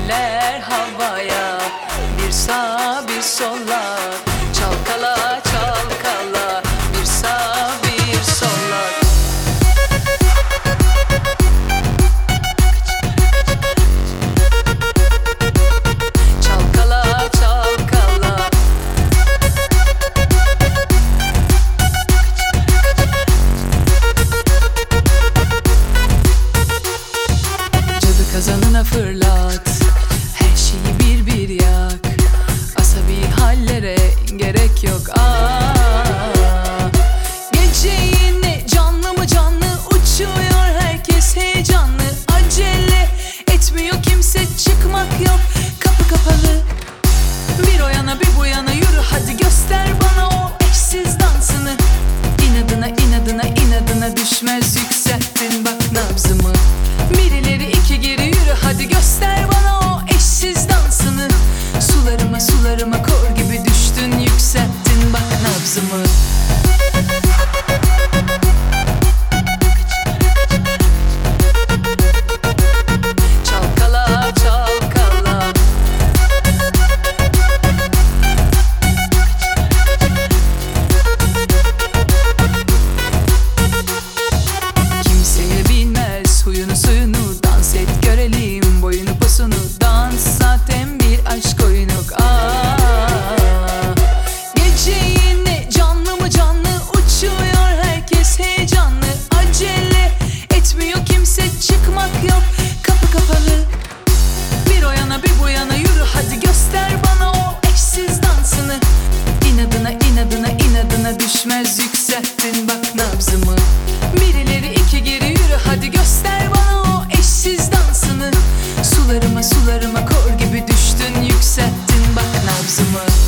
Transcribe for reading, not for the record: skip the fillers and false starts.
eller havaya, bir sağ bir sola, çalkala çalkala, bir sağ bir sola. Çalkala çalkala. Cadı kazanına fırlat, her şeyi bir bir yak. Asabi hallere gerek yok. Gece yine canlı mı canlı, uçuyor herkes heyecanlı. Acele etmiyor kimse, çıkmak yok, kapı kapalı. Bir o yana bir bu yana yürü, hadi göster bana o eşsiz dansını. İnadına inadına inadına düşmez, yükselttin bak nabzımı. Birileri iki geri yürü, hadi göster bana o eşsiz dansını. Sularıma sularıma kor gibi düştün, yükselttin bak nabzımı. Çalkala çalkala. Kimseye bilmez huyunu suyunu, dans et görelim boyunu posunu. Dans zaten bir aşk oyunu. Gece yine canlı mı canlı, uçuyor herkes heyecanlı. Acele etmiyor kimse, çıkmak yok, kapı kapalı. Bir o yana bir bu yana yürü, hadi göster bana o eşsiz dansını. İnadına inadına inadına düşmez, yükselttin bak nabzımı. Birileri iki geri yürü, hadi göster bana o eşsiz dansını. Sularıma sularıma kor gibi düştün, yükselttin bak nabzımı.